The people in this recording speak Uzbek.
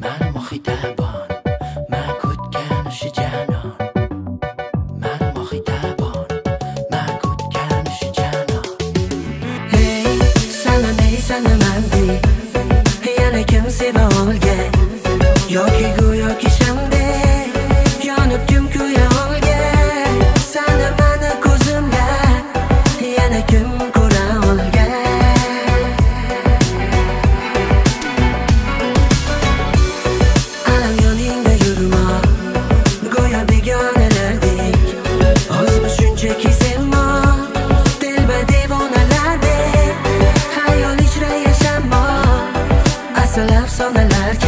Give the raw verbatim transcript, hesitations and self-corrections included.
منو مخیطبان من کودکن شی جنان منو مخیطبان من کودکن شی جنان Hey sana neysanamandi yana kimse va olga yoki go'yo kishamde yonib kim kuya olga sana mani ko'zimga yana kim ko'ra olga alam yoningda yurma go'yo begonalardek ozmi shunchaki sevma dilba devonalardek xayol ichra yashama asl afsonalar